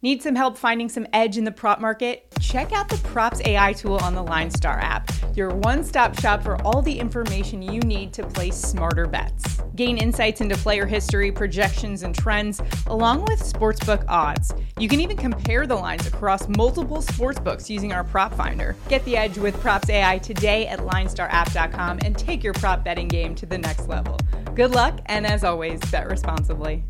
Need some help finding some edge in the prop market? Check out the Props AI tool on the LineStar app, your one-stop shop for all the information you need to place smarter bets. Gain insights into player history, projections, and trends, along with sportsbook odds. You can even compare the lines across multiple sportsbooks using our prop finder. Get the edge with Props AI today at linestarapp.com and take your prop betting game to the next level. Good luck, and as always, bet responsibly.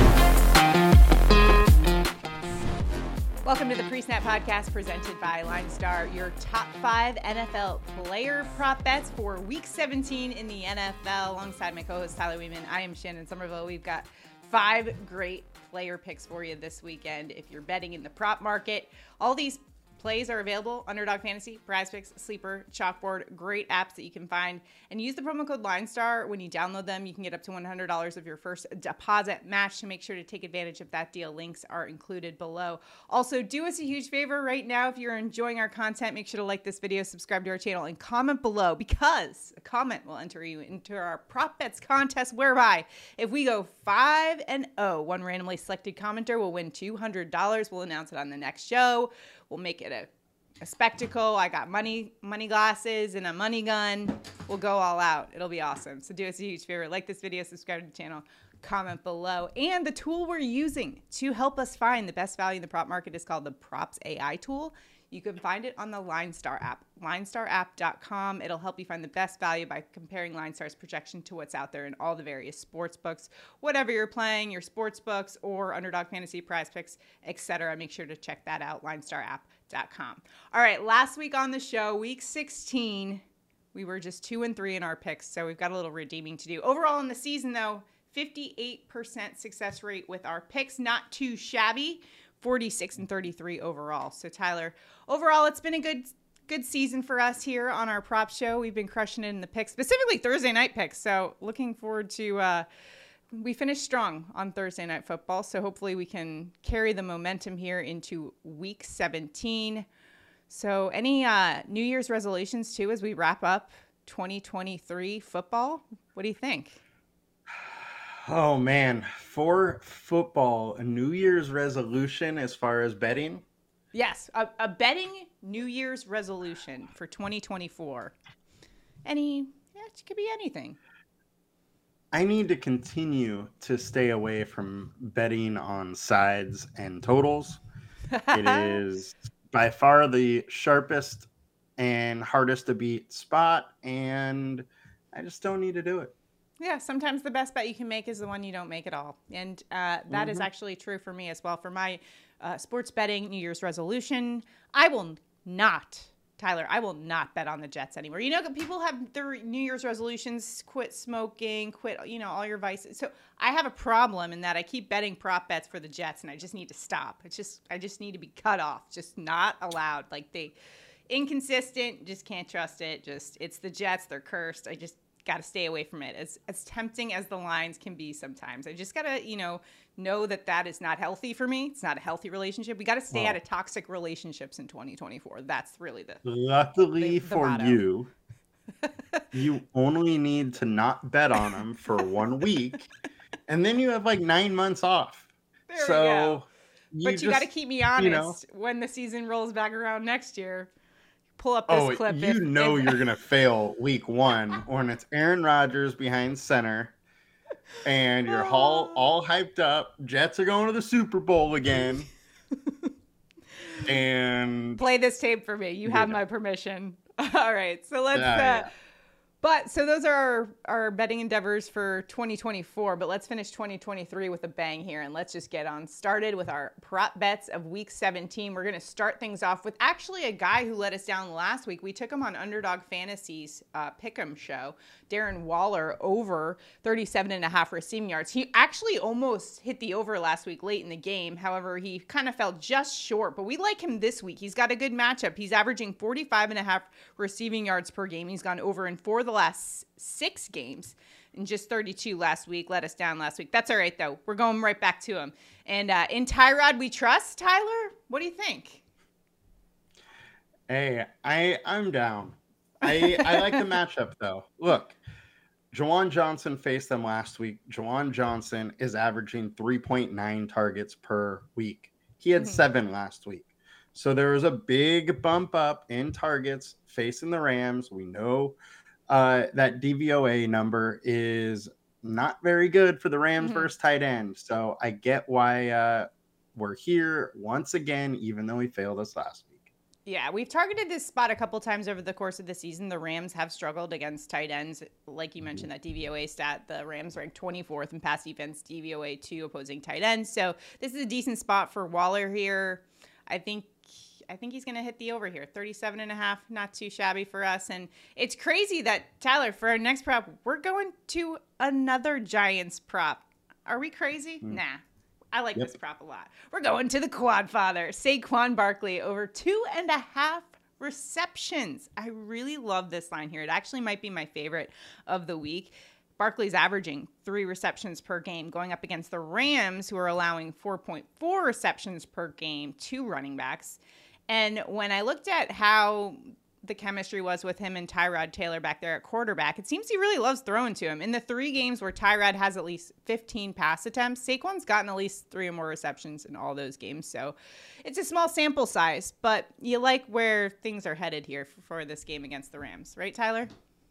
Welcome to the Pre-Snap Podcast presented by LineStar, your top 5 NFL player prop bets for Week 17 in the NFL. Alongside my co-host Tyler Weeman, I am Shannon Somerville. We've got 5 great player picks for you this weekend if you're betting in the prop market. All these plays are available: Underdog Fantasy, PrizePicks, Sleeper, Chalkboard, great apps that you can find. And use the promo code LineStar when you download them. You can get up to $100 of your first deposit match, so make sure to take advantage of that deal. Links are included below. Also, do us a huge favor right now. If you're enjoying our content, make sure to like this video, subscribe to our channel, and comment below, because a comment will enter you into our prop bets contest, whereby if we go 5-0, one randomly selected commenter will win $200. We'll announce it on the next show. We'll make it a spectacle. I got money glasses and a money gun. We'll go all out. It'll be awesome. So do us a huge favor. Like this video, subscribe to the channel, comment below. And the tool we're using to help us find the best value in the prop market is called the Props AI tool. You can find it on the LineStar app, linestarapp.com. It'll help you find the best value by comparing LineStar's projection to what's out there in all the various sports books. Whatever you're playing, your sports books or Underdog Fantasy, PrizePicks, etc. Make sure to check that out, linestarapp.com. All right, last week on the show, Week 16, we were just 2-3 in our picks, so we've got a little redeeming to do. Overall in the season, though, 58% success rate with our picks, not too shabby. 46-33 overall. So Tyler, overall, it's been a good season for us here on our prop show. We've been crushing it in the picks, specifically Thursday night picks. So looking forward to, we finished strong on Thursday night football. So hopefully we can carry the momentum here into Week 17. So any New Year's resolutions too, as we wrap up 2023 football? What do you think? Oh, man. For football, a New Year's resolution as far as betting? Yes, a betting New Year's resolution for 2024. It could be anything. I need to continue to stay away from betting on sides and totals. It is by far the sharpest and hardest to beat spot, and I just don't need to do it. Yeah, sometimes the best bet you can make is the one you don't make at all. And that is actually true for me as well. For my sports betting New Year's resolution, I will not bet on the Jets anymore. You know, people have their New Year's resolutions: quit smoking, quit, all your vices. So I have a problem in that I keep betting prop bets for the Jets, and I just need to stop. I just need to be cut off. Just not allowed. Inconsistent, just can't trust it. It's the Jets. They're cursed. I just got to stay away from it. As tempting as the lines can be sometimes, I just got to, know that is not healthy for me. It's not a healthy relationship. We got to stay out of toxic relationships in 2024. That's really luckily the for motto. you, you only need to not bet on them for 1 week, and then you have 9 months off. There we go. But you got to keep me honest when the season rolls back around next year. Pull up this clip. You're going to fail week 1 when it's Aaron Rodgers behind center and you're all hyped up. Jets are going to the Super Bowl again. And play this tape for me. You have my permission. All right. So let's so those are our betting endeavors for 2024, but let's finish 2023 with a bang here, and let's just get on started with our prop bets of Week 17. We're going to start things off with actually a guy who let us down last week. We took him on Underdog Fantasy's Pick'em show, Darren Waller, over 37.5 receiving yards. He actually almost hit the over last week late in the game. However, he kind of fell just short, but we like him this week. He's got a good matchup. He's averaging 45.5 receiving yards per game. He's gone over in 4 of the last 6 games, and just 32 last week. Let us down last week. That's all right, though. We're going right back to him. And in Tyrod we trust. Tyler, what do you think? Hey, I'm down. I like the matchup, though. Look, Juwan Johnson faced them last week. Juwan Johnson is averaging 3.9 targets per week. He had Mhm. 7 last week. So there was a big bump up in targets facing the Rams. We know that DVOA number is not very good for the Rams Mhm. versus tight end. So I get why we're here once again, even though he failed us last week. Yeah, we've targeted this spot a couple times over the course of the season. The Rams have struggled against tight ends. Like you mentioned, that DVOA stat, the Rams ranked 24th in pass defense, DVOA to opposing tight ends. So this is a decent spot for Waller here. I think he's going to hit the over here. 37.5, not too shabby for us. And it's crazy that, Tyler, for our next prop, we're going to another Giants prop. Are we crazy? Nah. I like this prop a lot. We're going to the quad father, Saquon Barkley, over 2.5 receptions. I really love this line here. It actually might be my favorite of the week. Barkley's averaging 3 receptions per game, going up against the Rams, who are allowing 4.4 receptions per game to running backs. And when I looked at how the chemistry was with him and Tyrod Taylor back there at quarterback, it seems he really loves throwing to him. In the 3 games where Tyrod has at least 15 pass attempts, Saquon's gotten at least 3 or more receptions in all those games. So it's a small sample size, but you like where things are headed here for this game against the Rams, right, Tyler?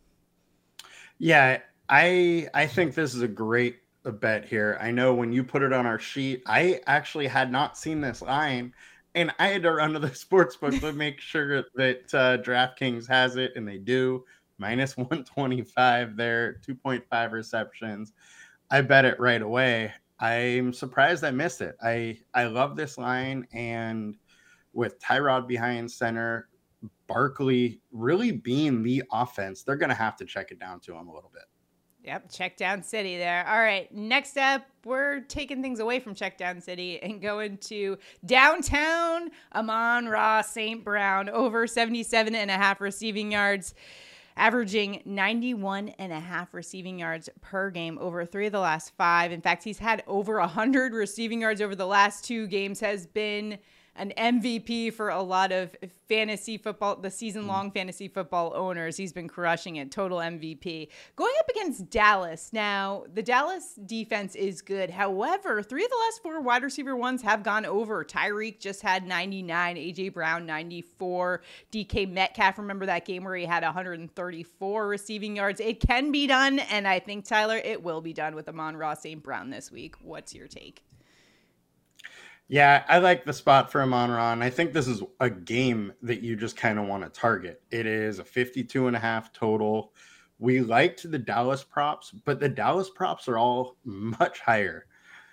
Yeah, I think this is a great bet here. I know when you put it on our sheet, I actually had not seen this line, and I had to run to the sports book to make sure that DraftKings has it, and they do. Minus 125 there, 2.5 receptions. I bet it right away. I'm surprised I missed it. I love this line, and with Tyrod behind center, Barkley really being the offense, they're going to have to check it down to him a little bit. Yep, check down city there. All right, next up, we're taking things away from check down city and going to downtown Amon-Ra St. Brown, over 77.5 receiving yards, averaging 91.5 receiving yards per game over 3 of the last 5. In fact, he's had over 100 receiving yards over the last 2 games, has been an MVP for a lot of fantasy football, the season-long fantasy football owners. He's been crushing it, total MVP. Going up against Dallas. Now, the Dallas defense is good. However, 3 of the last 4 wide receiver ones have gone over. Tyreek just had 99, A.J. Brown 94, DK Metcalf, remember that game where he had 134 receiving yards? It can be done, and I think, Tyler, it will be done with Amon-Ra St. Brown this week. What's your take? Yeah, I like the spot for Amon-Ra. I think this is a game that you just kind of want to target. It is a 52.5 total. We liked the Dallas props, but the Dallas props are all much higher.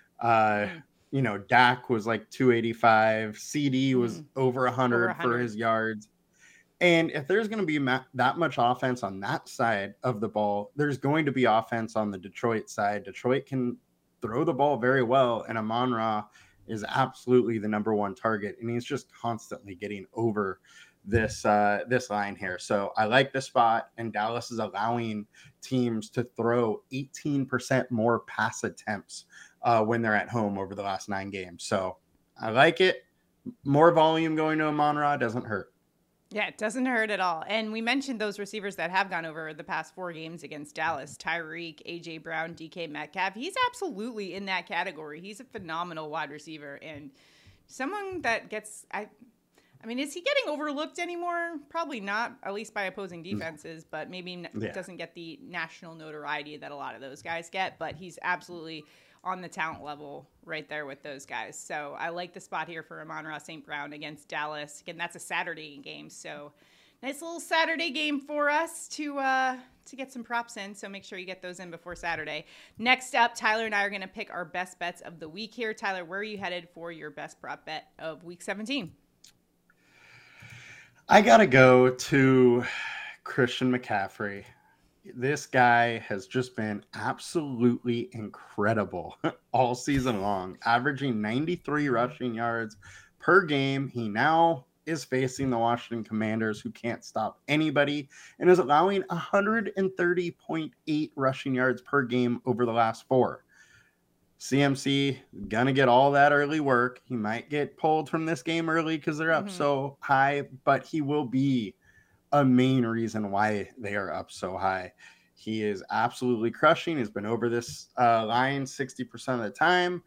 Dak was like 285. CD was over 100 for his yards. And if there's going to be that much offense on that side of the ball, there's going to be offense on the Detroit side. Detroit can throw the ball very well, and Amon-Ra is absolutely the number 1 target, and he's just constantly getting over this line here. So I like the spot, and Dallas is allowing teams to throw 18% more pass attempts when they're at home over the last 9 games. So I like it. More volume going to Amon-Ra doesn't hurt. Yeah, it doesn't hurt at all. And we mentioned those receivers that have gone over the past 4 games against Dallas. Tyreek, A.J. Brown, DK Metcalf. He's absolutely in that category. He's a phenomenal wide receiver and someone that gets... I mean, is he getting overlooked anymore? Probably not, at least by opposing defenses, but maybe doesn't get the national notoriety that a lot of those guys get. But he's absolutely on the talent level right there with those guys. So I like the spot here for Amon-Ra St. Brown against Dallas. Again, that's a Saturday game, so nice little Saturday game for us to get some props in. So make sure you get those in before Saturday. Next up, Tyler and I are going to pick our best bets of the week here. Tyler, where are you headed for your best prop bet of week 17? I got to go to Christian McCaffrey. This guy has just been absolutely incredible all season long, averaging 93 rushing yards per game. He now is facing the Washington Commanders, who can't stop anybody, and is allowing 130.8 rushing yards per game over the last 4. CMC gonna get all that early work. He might get pulled from this game early because they're up so high, but he will be a main reason why they are up so high. He is absolutely crushing. He's been over this line 60% of the time.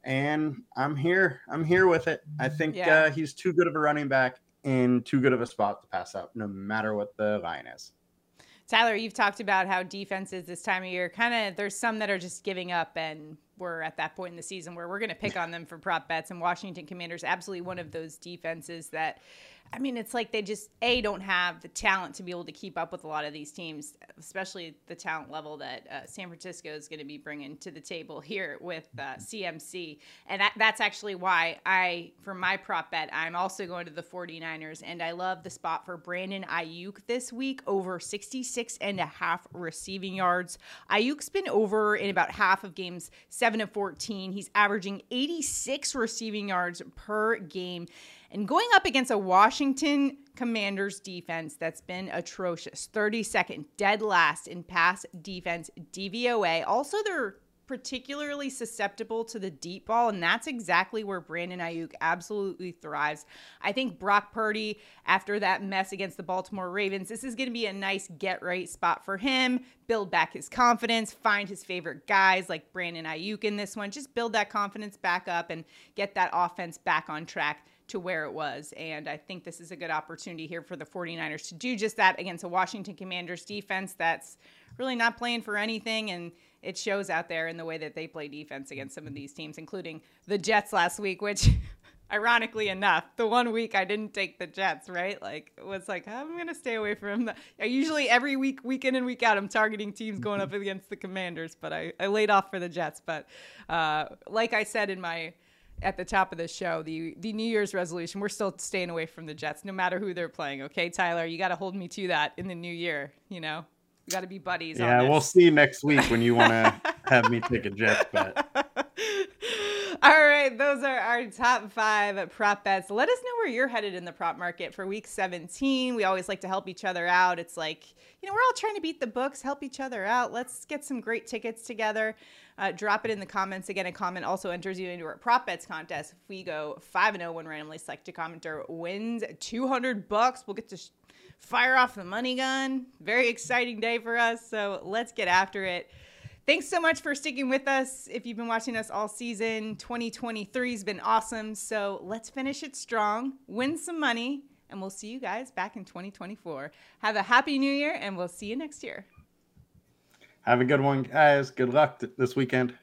and I'm here. I'm here with it. I think Yeah. he's too good of a running back and too good of a spot to pass up, no matter what the line is. Tyler, you've talked about how defenses this time of year there's some that are just giving up, and we're at that point in the season where we're going to pick on them for prop bets. And Washington Commanders, absolutely one of those defenses that, I mean, it's like they just don't have the talent to be able to keep up with a lot of these teams, especially the talent level that San Francisco is going to be bringing to the table here with CMC. And that's actually why for my prop bet, I'm also going to the 49ers, and I love the spot for Brandon Ayuk this week, over 66.5 receiving yards. Ayuk's been over in about half of games, 7 of 14. He's averaging 86 receiving yards per game. And going up against a Washington Commanders defense that's been atrocious, 32nd, dead last in pass defense DVOA. Also, they're particularly susceptible to the deep ball, and that's exactly where Brandon Ayuk absolutely thrives. I think Brock Purdy, after that mess against the Baltimore Ravens, this is going to be a nice get-right spot for him, build back his confidence, find his favorite guys like Brandon Ayuk in this one, just build that confidence back up and get that offense back on track to where it was. And I think this is a good opportunity here for the 49ers to do just that against a Washington Commanders defense that's really not playing for anything, and it shows out there in the way that they play defense against some of these teams, including the Jets last week, which ironically enough, the one week I didn't take the Jets, right? Like, it was like, I'm going to stay away from them. Usually every week in and week out, I'm targeting teams going up against the Commanders, but I laid off for the Jets. But like I said at the top of the show, the New Year's resolution, we're still staying away from the Jets, no matter who they're playing. Okay, Tyler, you got to hold me to that in the new year. You know, we got to be buddies. Yeah, on this. We'll see next week when you want to have me take a Jets bet. All right, those are our top 5 prop bets. Let us know where you're headed in the prop market for week 17. We always like to help each other out. It's like, we're all trying to beat the books, help each other out. Let's get some great tickets together. Drop it in the comments. Again, a comment also enters you into our prop bets contest. If we go 5-0, one randomly selected commenter wins $200. We'll get to fire off the money gun. Very exciting day for us. So let's get after it. Thanks so much for sticking with us. If you've been watching us all season, 2023 has been awesome. So let's finish it strong, win some money, and we'll see you guys back in 2024. Have a happy new year, and we'll see you next year. Have a good one, guys. Good luck this weekend.